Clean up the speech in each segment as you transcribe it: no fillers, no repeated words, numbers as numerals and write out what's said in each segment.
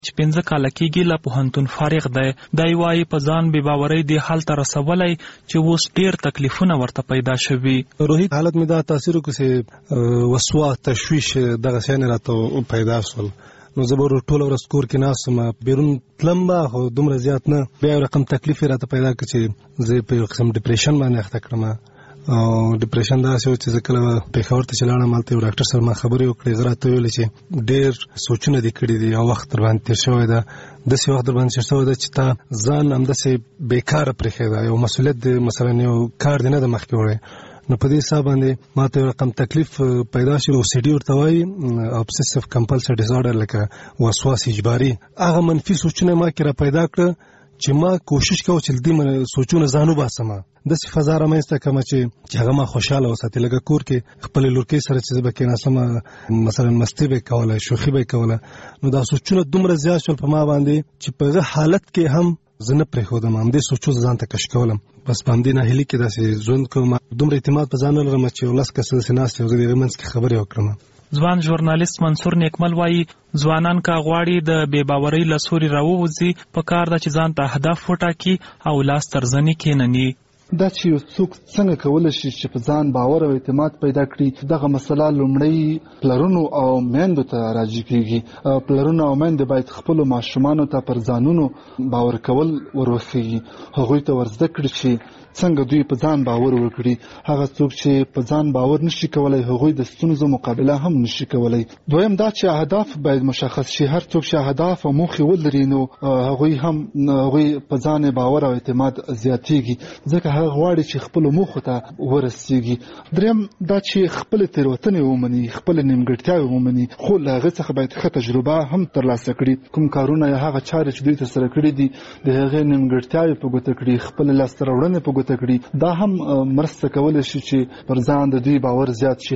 چې 15 کاله کېږي له پوهنتون فارغ دی. دی وایي په ځان بې باورۍ دې حال ته رسولی چې اوس ډېر تکلیفونه ورته پیدا شوي. روحي حالت مې دا تاثیر وکړ چې وسواس تشویش دغه شیان راته پیدا شول. نو زه به ټوله ورځ کور کې ناست وم، بیرون تلم به خو دومره زیات نه. بیا یو رقم تکلیف یې راته پیدا کړ چې زه په یو قسم ډپریشن باندې اخته کړم. او ډپریشن داسې و چې زه کله پېښور ته چې لاړم هلته یو ډاکټر سره ما خبرې وکړې. هغه راته ویلې چې ډېر سوچونه دې کړي دي او وخت در باندې تېر شوی ده، داسې وخت در باندې تېر شوی ده چې تا ځان همداسې بېکاره پرېښی ده، یو مسؤلیت دی مثلا یو کار دې نه ده مخکې وړی. نو په دې حساب باندې ما ته یو رقم تکلیف پیدا شو. OCD ورته وایي، obsessive compulsive disorder، لکه وسواس اجباري. هغه منفي سوچونه ما کې را پیدا کړه چې ما کوشش کوم چې دې سوچونه ځان وباسم، داسې فضا رامنځته کړم چې هغه ما خوشحاله وساتي. لکه کور کې خپلې لورکۍ سره چې زه به کېناستم مثلا مستي به یې کوله، شوخي به یې کوله، نو دا سوچونه دومره زیات شول په ما باندې چې په هغه حالت کې هم زه نه پرېښودم، همدې سوچو ځان ته کش کولم. بس په همدې ناهیلي کې داسې ژوند کوم. دومره اعتماد په ځان نه لرم چې یو 10 کسه داسې ناست یو، زه د هغې منځ کې خبرې وکړم. ځوان ژورنالیست منصور نیکمل وایي ځوانان که غواړي د بې باورۍ له سوري راووځي، په کار ده چې ځان ته هدف وټاکي او لاس تر زنې کېنني. دا چې یو څوک څنګه کولی شي چې په ځان باور او اعتماد پیدا کړي، دغه مسله لومړی پلرونو او میندو ته راجع کېږي. پلرونه او میندې باید خپلو ماشومانو ته پر ځانونو باور کول وروښيي، هغوی ته ورزده کړي چې څنګه دوی په ځان باور وکړي. هغه څوک چې په ځان باور نشي کولای، هغوی د ستونزو مقابله هم نشي کولای. دویم دا چې اهداف باید مشخص شي. هر څوک چې اهداف او موخې ولري، نو هغوی په ځان باور او اعتماد زیاتېږي، ځکه هغه غواړي چې خپلو موخو ته ورسېږي. دریم دا چې خپلې تېروتنې ومني، خپلې نیمګړتیاوې ومني، خو له هغې څخه باید ښه تجربه هم ترلاسه کړي. کوم کارونه یا هغه چارې چې دوی ترسره کړي دي، د هغې نیمګړتیاوې په ګوته کړي، خپلې لاسته راوړنې په ګوته کړي. دا هم مرسته کولی شي چې پر ځان د دوی باور زیات شي.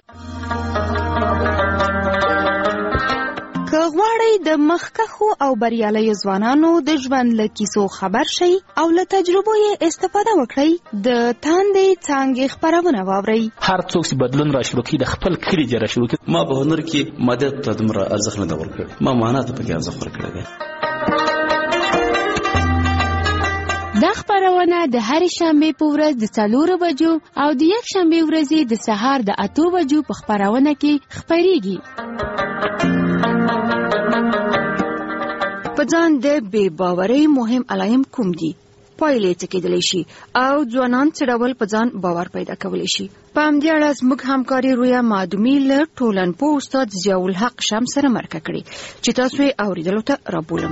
که غواړئ د مخکښو او بریالیو ځوانانو د ژوند له کیسو خبر شئ او له تجربو یې استفاده وکړئ، د تاندې څانګې خپرونه واورئ. هر څوک چې بدلون را شروع کړي، د خپل کلي جره شروع کړي. ما په هنر کې ماده ته دومره ارزښت نه دی ورکړی، ما معنا ته پکې ارزښت ورکړی دی. دا خپرونه د هرې شنبې په ورځ د 4 بجو او د یک شنبې ورځې د سهار د 8 بجو په خپرونه کې خپریږي. په ځان د بې باورۍ مهم علایم کوم دي؟ پایلې څه کېدلی شي او ځوانان څه ډول په ځان باور پیدا کولی شي؟ په همدې اړه زموږ همکاري رویا معدومي له ټولنپوه استاد ضیاءالحق شمس سره مرکه کړې چې تاسو یې اورېدلو ته رابولم.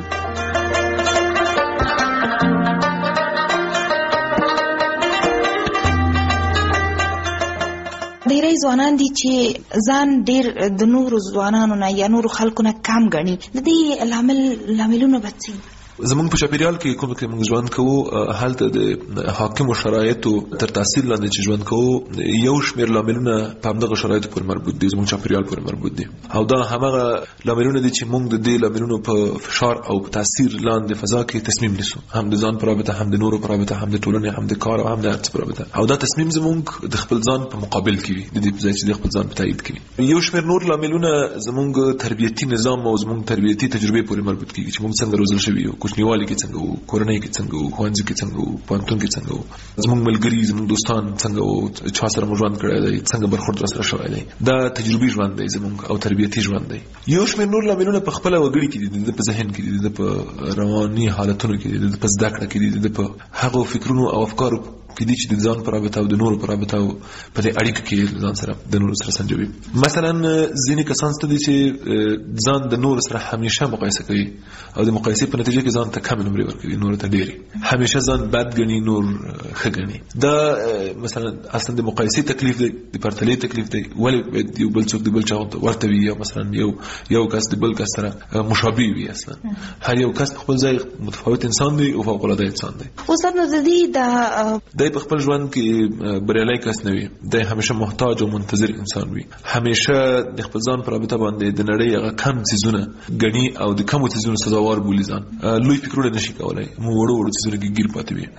ډېری ځوانان دي چې ځان ډېر د نورو ځوانانو نه یا نورو خلکو نه کم ګڼي. د دې لاملونه به څه وي؟ زمونږ په چاپیریال کې کوم کې موږ ژوند کوو، هلته د حاکمو شرایطو تر تاثیر لاندې چې ژوند کوو، یو شمېر لاملونه په همدغه شرایطو پورې مربوط دي، زمونږ چاپیریال پورې مربوط دي. او دا همغه لاملونه دي چې موږ د دې لاملونو په فشار او په تاثیر لاندې فضا کې تصمیم نیسو، هم د ځان په رابطه، هم د نورو په رابطه، هم د ټولنې، هم د کار او هم د هر څه په رابطه. او دا تصمیم زموږ د خپل ځان په مقابل کې وي، د دې په ځای چې د خپل ځان په تایید کې وي. یو شمېر نور لاملونه زموږ تربیتي نظام او زموږ تربیتي تجربې پورې مربوط کیږي چې موږ څنګه روزل شوي یو، کوچنیوالي کې څنګه، کورنۍ کې څنګه، ښوونځي کې څنګه، پوهنتون کې څنګه، زموږ ملګري، زموږ دوستان څنګه، چا سره مو ژوند کړی دی، څنګه برخورد راسره شوی دی. دا تجربي ژوند دی زموږ او تربیتي ژوند دی. یو شمېر نور لاملونه په خپله وګړي کې دي، د په ذهن کې دي، د په رواني حالتونو کې دي، د په زده کړه کې دي، د په هغو فکرونو او افکارو کې دي چې د ځان په رابطه او د نورو په رابطه او په دې اړیکو کې ځان سره د نورو سره سنجوي. مثلا ځینې کسان ته دي چې ځان د نورو سره همیشه مقایسه کوي او د مقایسې په نتیجه کې ځان ته کم نمرې ورکوي، نورو ته ډېرې، همیشه ځان بد ګڼي، نور ښه ګڼي. دا مثلا اصلا د مقایسې تکلیف دی، د پرتلې تکلیف دی. ولې باید یو بل څوک د بل چا ورته وي، یا مثلا یو کس د بل کس سره مشابه وي؟ اصلا هر یو کس په خپل ځای متفاوت انسان دی او فوق العاده انسان دی. اوس نو د دې د دی په خپل ژوند کې بریالی کس نه وي، دی همیشه محتاج او منتظر انسان وي، همیشه د خپل ځان په رابطه باندې د نړۍ هغه کم څیزونه ګڼي او د کمو څیزونو سزاوار بولي ځان، لوی فکرونه نشي کولای، مو وړو څیزونه کې ګیر پاتې وي.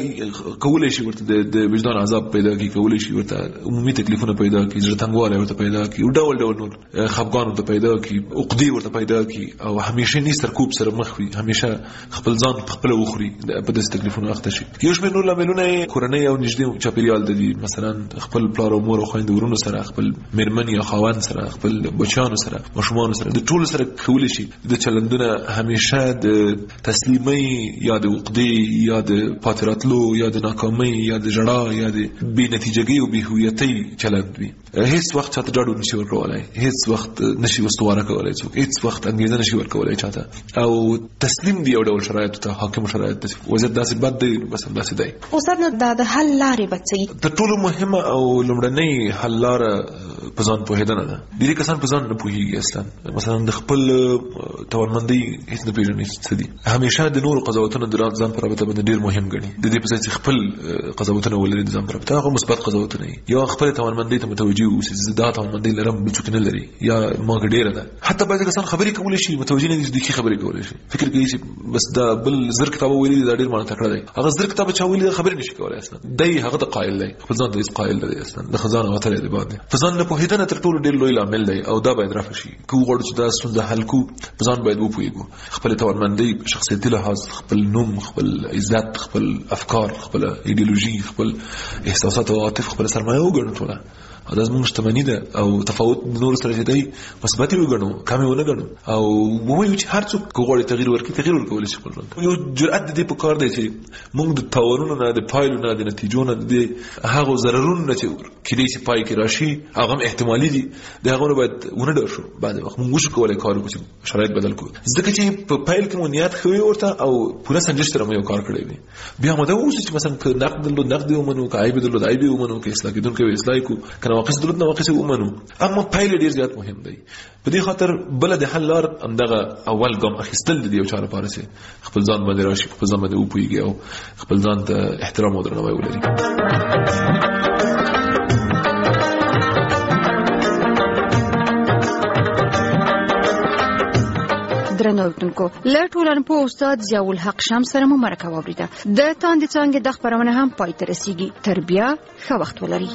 دا کولی شي ورته د وجدان عذاب پیدا کړي، کولی شي ورته عمومي تکلیفونه پیدا کړي، زړه تنګوالی ورته پیدا کړي، ډول ډول نور خفګان ورته پیدا کړي، عقدې ورته پیدا کړي، او همیشه نه سرکوب سره مخ وي، همیشه خپل ځان خپل وخوري په داسې تکلیفونو اخته شي. یو شمېر نور لاملونه کورنۍ او نږدې چاپیریال دي، مثلا خپل پلار او مور او خویندو ورونو سره، خپل میرمن یا خاوند سره، خپل بچیانو سره، ماشومانو سره، د ټولو سره کولی شي د چلندونه همیشه د تسلیمۍ یا د عقدې یا د پاتې راتلو یا د ناکامۍ یا د ژړا یا د بې نتیجګۍ او بې هویتۍ چلند وي. هیڅ وخت چاته ډاډ نشي ورکولی، هیڅ وخت نشي استواره کولی څوک، هیڅ وخت انګېزه نشي ورکولی چاته، او تسلیم دی یو ډول شرایطو ته، حاکمو شرایط ته. وضعیت داسې بد دی، بس همداسې دی. استاد نو د حل لارې به څه؟ تر ټولو مهمه او لومړنۍ حل لاره په ځان پوهېدنه ده. ډېری کسان په ځان نه پوهېږي اصلا، مثلا د خپل توانمندۍ هېڅ نه پېژني څه دي، همیشه د نورو قضاوتونه د ځان په رابطه باندې ډېر مهم ګڼي، د دې په ځای چې خپل قضاوتونه ولري د ځان په رابطه، هغه مثبت قضاوتونه وي، یا خپل توانمندۍ ته متوجه اوسي چې دا توانمندۍ لرم بل څوک نه لري، یا ما کې ډېره ده. حتی بعضې کسان خبرې کولی شي، متوجه نه دي چې دوی خبرې کولی شي، فکر کوي چې بس دا بل زر کتابه ویلي دي، دا ډېر معنی تکړه دی، هغه زر کتابه چا ویلي دا خبرې نشي کولی اصلا، دی هغه ته قایل دی، خپل ځان ته هېڅ قایل نه دی اصلا، د خزان وتلی دی باندې. په ځان نه پوهېدنه تر ټولو ډېر لوی لامل دی، او دا باید رفع شي. که وغواړو چې دا ستونزه حل کړو، په ځان باید وپوهېږو، خپل توانمندۍ، شخصیتي لحاظ، خپل نوم، خپل عزت، خپل افکار، خپل ایډیولوژي، خپل احساسات او عواطف، خپل سرمایه وګڼو ټوله. دا زموږ شتمني ده، او تفاوت نور سره چې دی مثبت یې وګڼو، کم یې ونه ګڼو، او ووایو چې هر څوک که غواړي تغییر ورکړي، تغییر ورکولی شي خپل ژوند. یو جرأت د دې په کار دی چې موږ د تاوانونو نه، د پایلو نه، د نتیجو نه، د هغو ضررونو نه چې کېدای شي پای کې راشي، هغه هم احتمالي دي، د هغو نه باید ونه ډار شو. بعضې وخت موږ وشو کولی کار وکړو چې شرایط بدل کړو، ځکه چې په پیل کې مو نیت ښه وي ورته، او پوره سنجش سره مو یو کار کړی وي. بیا آماده واوسو چې مثلا که نقد درلود نقد یې ومنو، که عیب درلود عیب یې ومنو، که اصلاح کېدونکی وي اصلاح یې کړو، که نواقص درلود نواقص ومنو. اما پایل ډیر زیات مهم دی. په دې خاطر بل د حل لار همدغه اول ګام اخیستل دي، یو چا لپاره چې خپل ځان باندې راشي، خپل ځان باندې وپوهېږي، او خپل ځان ته احترام او درناوی ولري. درنوتونکو له ټولنپوه استاد ضیاء الحق شمس سره مو مرکه واوریده. د تاندې څانګې د خپرونه هم پای ته رسیږي. تر بیا ښه وخت ولري.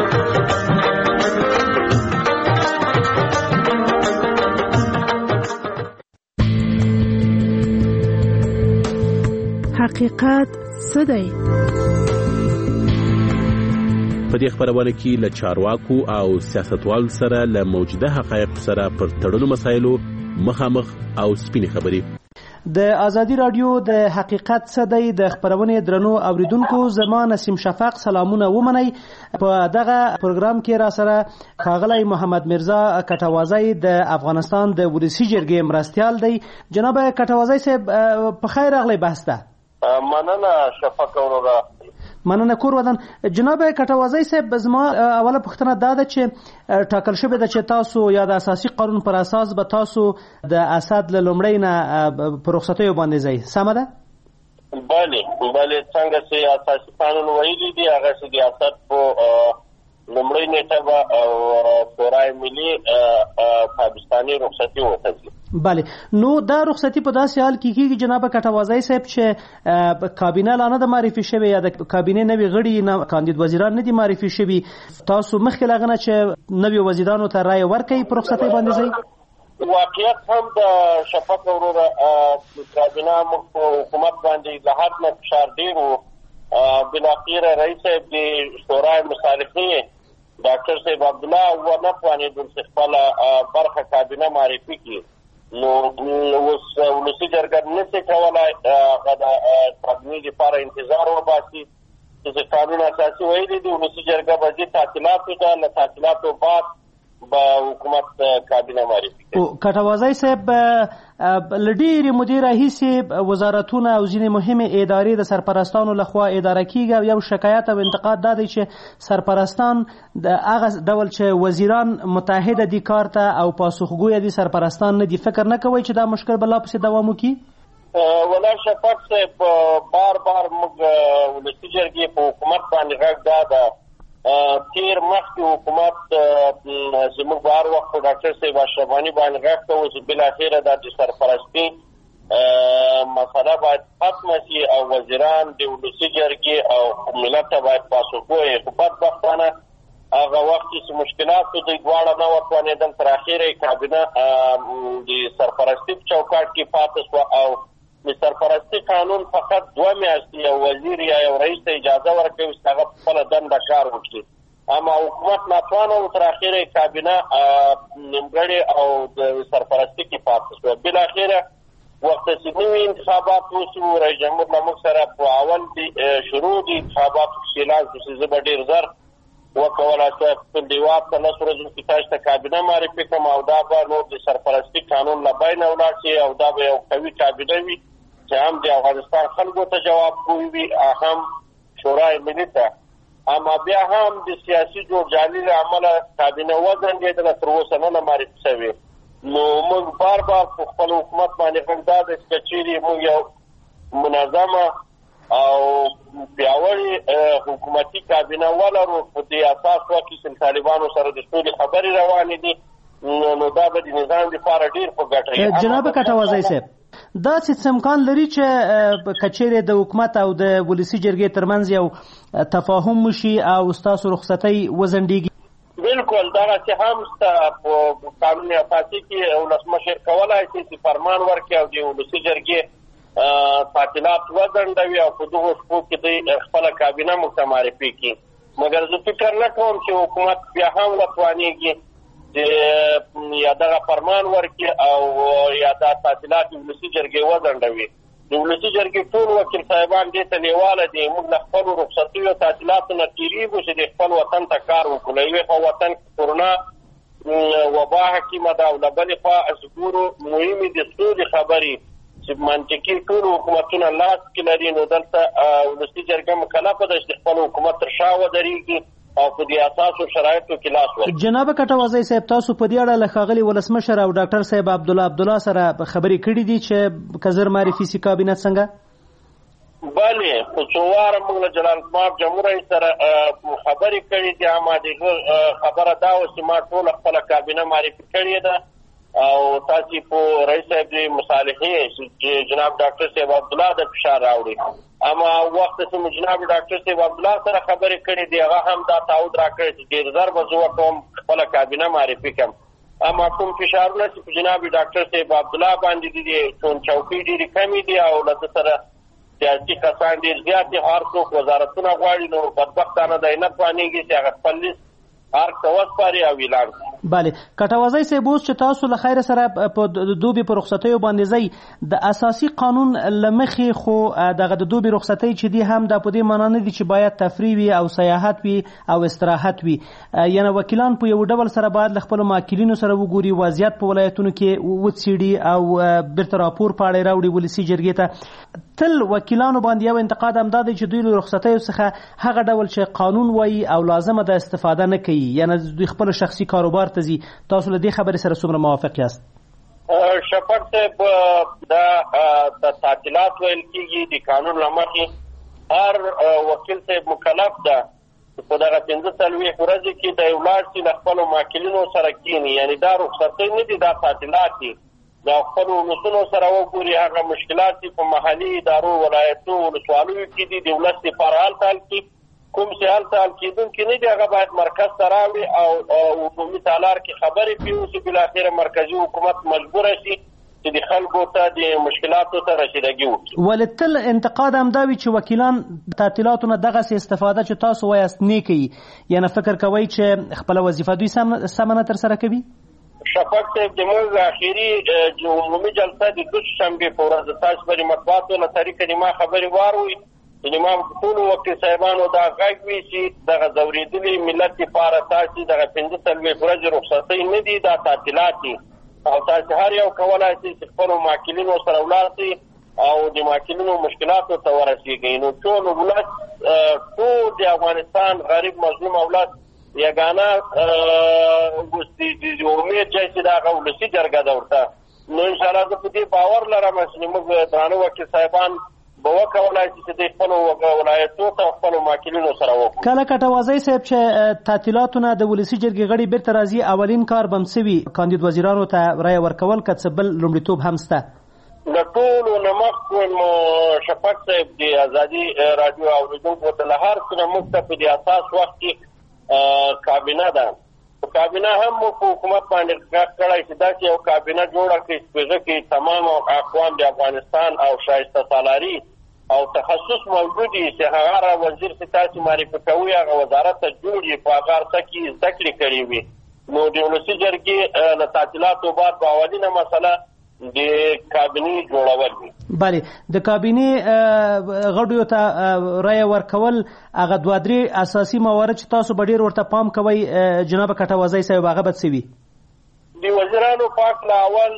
حقیقت څه دی؟ په دې خبرونه کې له چارواکو او سیاستوالو سره له موجوده حقایقو سره پر تړلو مسایلو مخامخ او سپینې خبرې. د ازادي رادیو د حقیقت څه دی د خبرونې درنو اوریدونکو، زما نسیم شفق سلامونه ومنئ. په دغه پروګرام کې را سره ښاغلی محمد مرزا کټوازی د افغانستان د ولسي جرګې مرستیال دی. جناب کټوازی صاحب په خیر راغلی بحث ته. مننه شفق وروره. مننه کور ودان. جناب کټوازی صاحب، زما اوله پوښتنه دا ده چې ټاکل شوې ده چې تاسو یا د اساسي قانون پر اساس به تاسو د اسد له لومړۍ نه په رخصتیو باندې ځئ، سمه ده؟ بله څنګه چې اساسي قانون ویلي دي، هغه چې د اسد په لومړۍ نیټه به شورای ملي پاکستاني رخصتي وکړي. بله، نو دا رخصتي په داسې حال کې کېږي جناب کټوازی صاحب چې کابینه لا نه ده معرفي شوې، یا د کابینې نوي غړي نه کاندید وزیران نه دي معرفي شوي، تاسو مخکې له هغه نه چې نوي وزیرانو ته رایه ورکوئ په رخصتۍ باندې ځئ؟ واقعیت هم د شفق وروره کابینه موږ په حکومت باندې له حد نه فشار ډېر و. بالاخره رئیس صاحب د شورای مصالحې ډاکټر صاحب عبدالله ونه توانېدل چې خپله برخه کابینه معرفي کړي. نو اوس ولسي جرګه نشي کولی هغه د کابینې لپاره انتظار وباسي چې قانون اساسي ویلي دي ولسي جرګه به ځي تعطیلاتو ته، له تعطیلاتو بعد به حکومت کابینه معرفي کوي. کټوازی صاحب، له ډېرې مودې راهیسې وزارتونه او ځینې مهمې ادارې د سرپرستانو لخوا اداره کېږي، او یو شکایت او انتقاد دا دی چې سرپرستان د هغه ډول چې وزیران متحده دي کار ته او پاسخګویه دي، سرپرستان نه دي. فکر نه کوئ چې دا مشکل به لا پسې دوام وکړي؟ ولا شفاق صاحب بار موږ ولسي جرګې په حکومت باندې غږ دا ده تیر مخکې حکومت زموږ په هر وخت په ډاکټر صاحب اشرف غني باندې غږ کوو چې بالاخره دا د سرپرستي مسله باید ختمه شي او وزیران د ولسي جرګې او ملت ته باید پاسخګوی خو بدبختانه هغه وخت چې مشکلات په دوی دواړه نه وتوانېدل تر اخره یې کابینه د سرپرستي په چوکاټ کې پاتې شوه او د سرپرستي قانون فقط 2 میاشتې یو وزیر یا یو رئیس ته اجازه ورکوي چې هغه خپله دنده کار وکړي اما حکومت ناتوانه و تر اخره یې کابینه نیمګړې او د سرپرستي کې پاتې شوه بالاخره وخت چې نوي انتخابات وشو رئیس جمهور له موږ سره په اول شروع د انتخاباتو کې اعلان شو چې زه به ډېر زر وکولای شم خپل دیواب ته 9 ورځو کې تاسو ته کابینه معرفي کړم او دا به نو د سرپرستي قانون له بین ولاړ شي او دا به یو قوي کابینه وي چې هم د افغانستان خلکو ته جواب کوي وي هم شورای ملي ته اما بیا هم د سیاسي جوړجاړي له امله کابینه وځنډېدله تر اوسه نه معرفي شوې نو موږ بار په خپل حکومت باندې غږ دا ده چې چیرې موږ یو منظمه او پیاوړې حکومتي کابینه ولرو په دې اساس وکړي چې طالبانو سره د سولې خبرې روانې دي نو دا به د نظام لپاره ډېر په ګټه وي. جناب کټوازی صاحب دا څه امکان لري چې کچېرې د حکومت او د ولسي جرګې ترمنځ یو تفاهم وشي او ستاسو رخصتۍ وځنډېږي؟ بالکل دغه څه هم شته په قانون اساسي کې ولسمشر کولای شي چې فرمان ورکړي او د ولسي جرګې تعطیلات وځنډوي او په دغو شپو کې دوی خپله کابینه موږ ته معرفي کړي مګر زه فکر نه کوم چې حکومت بیا هم وتوانېږي چې یا دغه فرمان ورکړي او یا دا تعطیلات د ولسي جرګې وځنډوي د ولسي جرګې ټول وکیل صاحبان دې ته لیواله دي موږ له خپلو رخصتیو تعطیلاتو نه تېرېږو چې د خپل وطن ته کار وکړو له یوې خوا وطن کې کورونا وبا حکیمه ده او له بلې خوا ګورو مهمې د سولې خبرې چې منطقي ټول حکومتونه لاس کې لري نو دلته ولسي جرګه مکلفه ده چې خپل حکومت تر شا ودرېږي او په دې اساسو شرایطو کې لاس ورکړي. جناب کټوازی صاحب تاسو په دې اړه له ښاغلي ولسمشر او ډاکټر صاحب عبدالله سره خبرې کړې دي چې که زر معرفي سي کابینه څنګه؟ بله په څو واره موږ له جلال الدین جمهور رئیس سره خبرې کړې دي اما د خبره دا وه چې ما ټوله خپله کابینه معرفي کړې ده او تاسو په رئیس صاحب د مصالحې چې جناب ډاکټر صاحب عبدالله د فشار راوړي اما وخت چې جناب ډاکټر صاحب عبدالله سره خبرې کړې دي هغه هم دا تعهد راکړی چې ډېر زر به زه ورته خپله کابینه معرفي کړم اما کوم فشارونه چې په جناب ډاکټر صاحب عبدالله باندې دي چوکۍ ډېرې کمې دي او له ده سره سیاسي کسان ډېر زیات دي هر څوک وزارتونه غواړي نو بدبختانه دی نه توانېږي چې هغه خپل لیست هر څه وسپاري او اعلان کړي. بله کټوازی صاحب اوس چې تاسو له خیره سره په دوبي په رخصتیو باندې ځئ د اساسي قانون له مخې خو دغه د دوبي رخصتۍ چې دي هم دا په دې معنا نه دي چې باید تفریح وي او سیاحت وي او استراحت وي یعنې وکیلان په یو ډول سره باید له خپلو ماکلینو سره وګوري وضعیت په ولایتونو کې وڅېړي او بیرته راپور پاړی راوړي ولسي جرګې ته تل وکیلانو باندې یو انتقاد هم دا دی چې دوی له رخصتیو څخه هغه ډول چې قانون وایي او لازمه ده استفاده نه کوي یعنې دوی خپل شخصي کاروبار ته ځي تاسو له دې خبرې سره څومره موافق یاست؟ شفاق صاحب دا د تعطیلات ویل کېږي د قانون له مخې هر وکیل صاحب مکلف ده په دغه 45 ورځې کې د یو لاړ شي له خپلو ماکلینو سره کښېني یعنې دا رخصتۍ نه دي دا تعطیلات دي د خپلو ولسونو سره وګوري هغه مشکلات دي په محلي ادارو ولایتو ولسوالیو کې دي د ولس دپاره هلته حل کړي کوم چې هلته حل کېدونکي نه دي هغه باید مرکز ته راوړي او عمومي تالار کې خبرې پرې وشي بالاخره مرکزي حکومت مجبوره شي چې د خلکو ته د مشکلاتو ته رسیدګي وکړي. ولې تل انتقاد هم دا وي چې وکیلان تعطیلاتو نه دغسې استفاده چې تاسو وایاست نه کوي یعنې فکر کوئ چې خپله وظیفه دوی سمه نه ترسره کوي؟ شفاق صاحب زموږ اخري عمومي جلسه د دوشنبې په ورځ تاسو پرې مطبوعاتو له طریقه د ما خبرې واروئ چې ما ټولو وکیل صاحبانو دا غږ وي چې دغه ځورېدلي ملت دپاره تاسې دغه 45 ورځې رخصتۍ نه دي دا تعطیلات دي او تاسې هر یو کولی شئ چې خپلو ماکلینو سره ولاړ شئ او د ماکلینو مشکلاتو ته ورسېږئ نو ټول ولس ټول د افغانستان غریب مظلوم اولاد یګانه امید چې دا هغه ولسي جرګه ده ورته نو ان شاء الله زه په دې باور لرم چې موږ درانه وکیل صاحبان به وکولای شي چې د خپلو ولایتونو ته خپلو ماکلینو سره وکړو. کله کټوازی صاحب چې تعطیلاتونه د ولسي جرګې غړي بیرته راځي اولین کار به هم څه وي؟ کاندید وزیرانو ته رایه ورکول که څه بل لومړیتوب هم شته؟ د ټولو نه مخکې شفق صاحب د ازادي راډیو اورېدونکو ته له هر څه نه موږ ته په دې اساس وخت کې کابینه ده. کابینه هم موږ په حکومت باندې غږ کړی چې داسې یو کابینه جوړه کړي چې په هغه کې تمام اقوام د افغانستان او شایسته سالاري او تخصص موجود وي چې هغه وزیر چې تاسو معرفي کوئ هغه وزارت ته جوړ وي په هغه څه کې زده کړې کړې وي. نو د ولسي جرګې له تعطیلاتو بعد به اولینه مسله د کابینې جوړول وي. بله د کابینې غړیو ته رایه ورکول هغه دوه درې اساسي موارد چې تاسو به ډېر ورته پام کوئ جناب کټوازی صاحب هغه به څه وي؟ د وزیرانو پاک له اول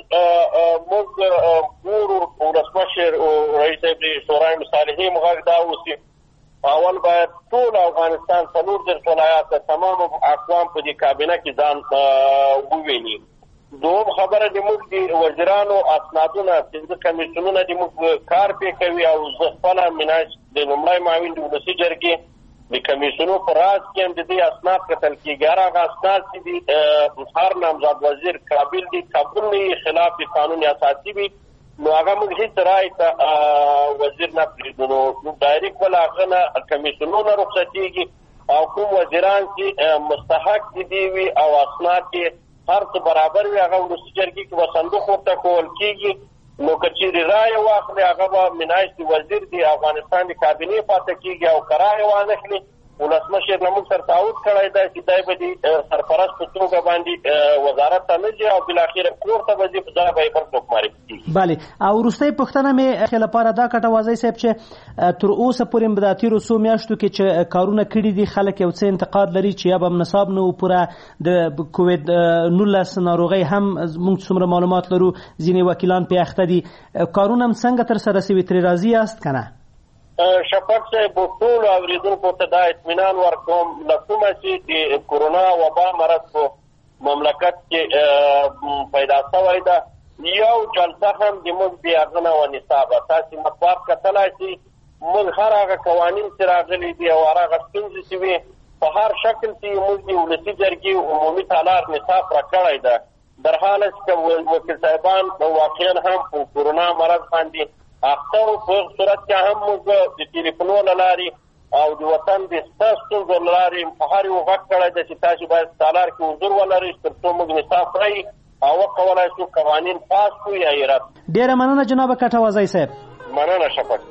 موږ ګورو ولسمشر رئیس شورای مصالحې غږ دا اوسي اول باید ټول افغانستان 14 ولایات تمام اقوام په دې کابینه کې ځان وویني. دوم خبره د موږ د وزیرانو اسنادونه چې کمیسیونونه د موږ کار پې کوي او زه خپله مناج د لومړی معاون د ولسي جرګې د کمیسیونو په راز کې هم د دې اسناد کتل کېږي. هغه اسناد چې د هر نامزد وزیر قابل دي قبول نه خلاف د قانون اساسي وي نو هغه موږ هېڅ رایې ته وزیر نه پرېږدو. نو ډایرکټ بل هغه نه کمیسیونونه رخصتېږي او کوم وزیران چې مستحق دي وي او اسناد کې هر څه برابر وي هغه ولسي جرګې کې به صندوق ورته کول کېږي. نو که چېرې رایه واخلي هغه به منایست وزیر د افغانستان د کابینې پاتې کېږي او که رایه وانخلي ولسمشر نه موږ سره تعهد کړی دی چې دی به د سرپرست په توګه باندې وزارت ته نه ځي او بالاخره کور ته به ځي په ځای به یې بل څوک معرفي کېږي. بلې او وروستۍ پوښتنه مې لپاره دا کټوازی صاحب چې تر اوسه پورې په دا تېرو څو میاشتو کې چې کارونه کړي دي خلک یو څه انتقاد لري چې یا به نصاب نه و پوره د کووید 19 ناروغۍ هم موږ څومره معلومات لرو ځینې وکیلان پې اخته دي کارونه هم څنګه ترسره شوي ترې راضي یاست که نه؟ شفق صاحب ټولو اورېدونکو ته دا اطمینان ورکوم له کومه چې د کورونا وبا مرض په مملکت کې پیدا شوی ده یو جلسه هم د موږ بې هغه نه ونصابه. تاسې مطبوعات کتلی چې موږ هر هغه قوانین چې راغلي دي او هر هغه ستونزې چې وي په هر شکل چې موږ د ولسي جرګې عمومي تالار نصاب را کړی ده در حاله چې وکیل صاحبان واقعا هم په کورونا مرض باندې اخته په صورت کې هم موږ د ټلیفونو له لارې او د وطن د ستونزو له لارې په هر یو غږ کړی ده چې تاسو باید تالار کې حضور ولرئ تر څو موږ نصاب کړئ او وکولای شو قوانین پاس کړو یا یې رد. ډېره مننه جناب کټوازی صاحب. مننه شفق.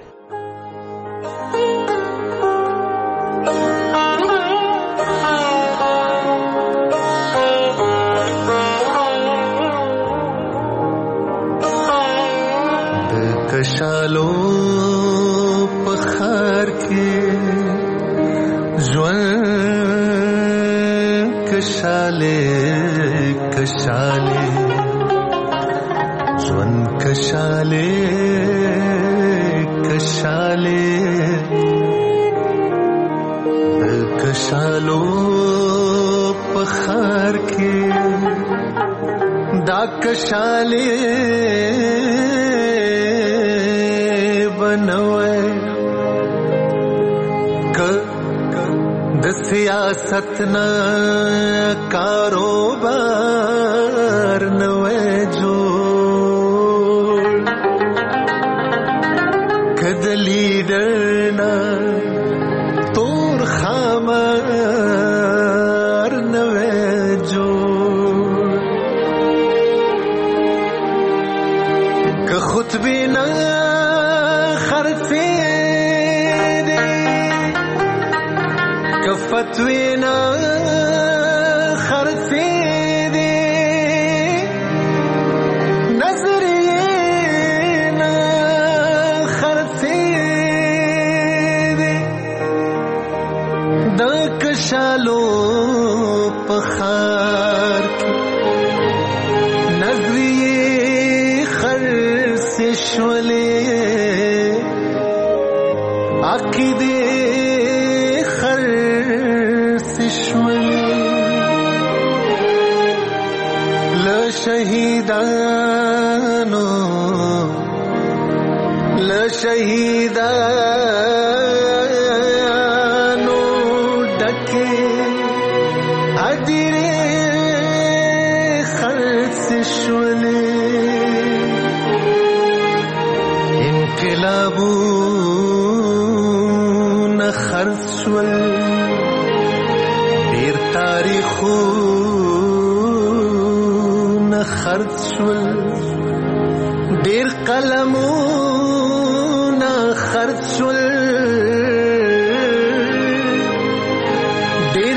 کشالو پخار کې ژوند کشاله کشاله ژوند کشاله کشاله د کشالو پخار کې دا کشاله د سیاست نه کاروبار نوې جوړ کد لیډر نه تور خامار نوې جوړ که خطبه نه خرڅې فتوینا خرڅې دي نظریې نه خرڅې دي د کشالو په خار کې نظریې خرڅې شولې عقیدې شهیدان لشهیدانو ډکې ادیرې خرڅ شولې انقلابونه خرڅ شول ډېر تاریخونه خرڅ شول ډېر قلمونه خرڅ شول ډېر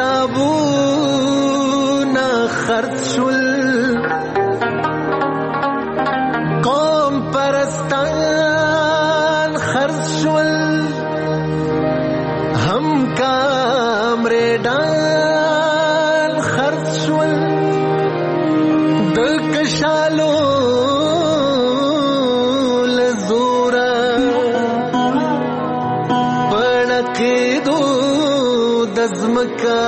کتابونه خرڅ شول قوم پرستان خرڅ شول هم کامریډان خرڅ شول د کشالو لزورا پړکېدو د ځمکه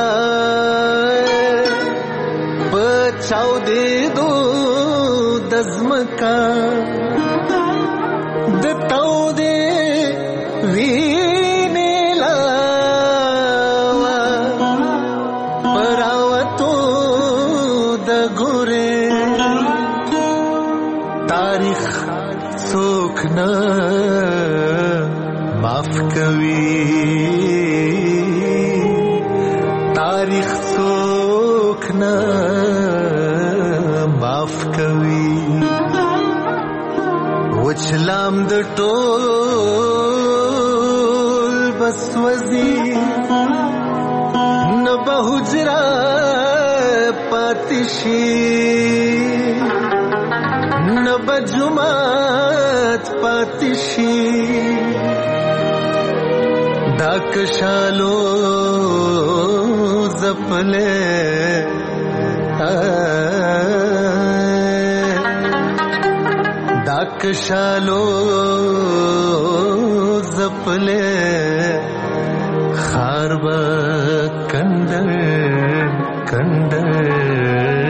پچاودېدو د ځمکه د تودې وینې لاوا پراوتو د ګورې تاریخ څوک نه معاف کوي تاریخ څوک نه معاف کوي وچلام د ټول بس وزي نه به حجره پاتې شي نه به جومات پاتې شي دا کشالو زپلې دا کشالو زپلې خار به کندر کندر